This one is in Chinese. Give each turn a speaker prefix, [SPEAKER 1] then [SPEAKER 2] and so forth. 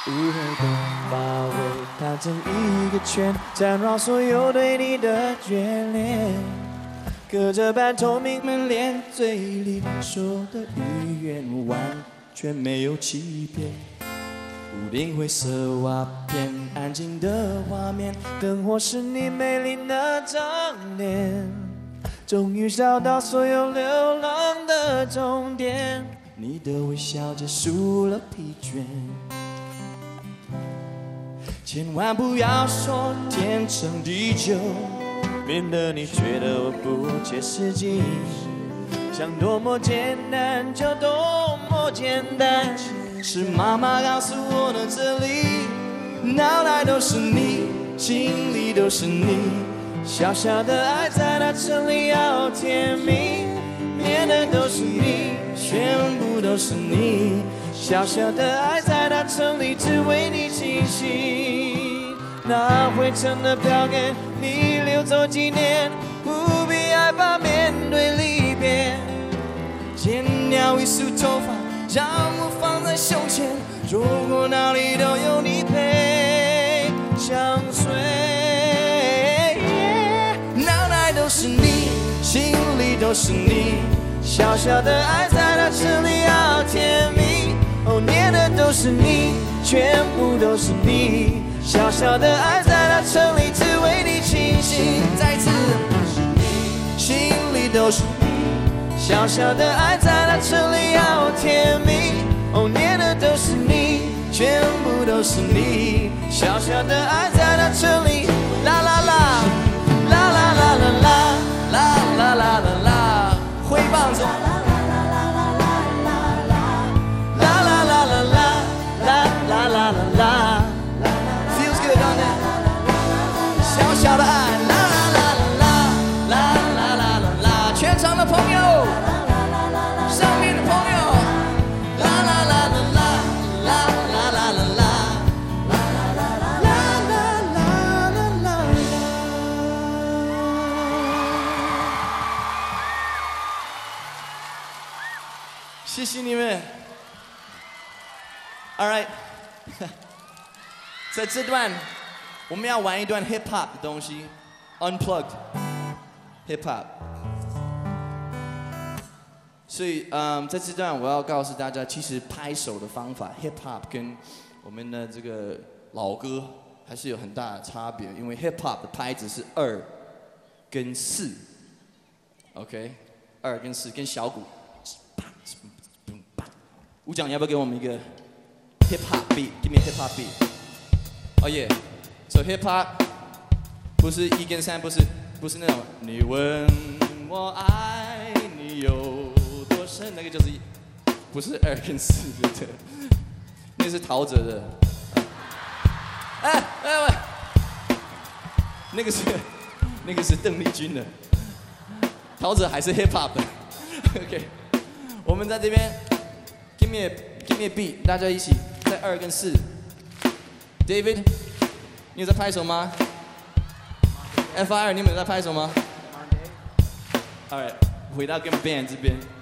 [SPEAKER 1] 无痕的发尾盘成一个圈，缠绕所有对你的眷恋。隔着半透明门帘，嘴里说的语言完全没有欺骗。屋顶灰色瓦片，安静的画面，灯火是你美丽的张脸。终于找到所有流浪的终点，你的微笑结束了疲倦。千万不要说天长地久，免得你觉得我不切实际。想多么简单就多么简单，是妈妈告诉我的真理。脑袋都是你，心里都是你，小小的爱在那城里要甜蜜。念的都是你，全部都是你，小小的爱在那城里只为你倾心。那灰尘的票根你留作纪念，不必害怕面对离别。剪掉一束头发，将我放在胸前，如果哪里都有你陪相随。脑袋都是你，心里都是你，小小的爱在那城里要甜蜜。哦，念的都是你，全部都是你，小小的爱在那城里只为你倾心。再次，心里都是你，小小的爱在那城里要甜蜜。哦，念的都是你，全部都是你，小小的爱在那城里。啦啦啦，啦啦啦啦啦，啦啦啦啦啦，挥棒走。啦啦啦 ，feels good on it， 小小的爱，啦啦啦啦啦啦啦啦啦，全场的朋友，上面的朋友，啦啦啦啦啦啦啦啦啦啦，啦啦啦啦啦。谢谢你们 ，All right。在这段我们要玩一段 hip hop 的东西 ，unplugged hip hop。所以在这段我要告诉大家，其实拍手的方法 hip hop 跟我们的这个老歌还是有很大的差别，因为 hip hop 的拍子是2跟4 ，OK， 2跟4跟小鼓。吴奖，你要不要给我们一个 hip hop beat? Give me a hip hop beat. Oh yeah. So hip hop 不是1跟3，不是那种你问我爱你有多深，那个就是不是2跟4的，那是陶喆的。喂，那个是邓丽君的，陶喆还是 hip hop 的。OK， 我们在这边 give me a beat， 大家一起在2跟4。David， 你有在拍手吗 ？FIR， 你们有在拍手吗 ？Alright， 回到跟 band 这边。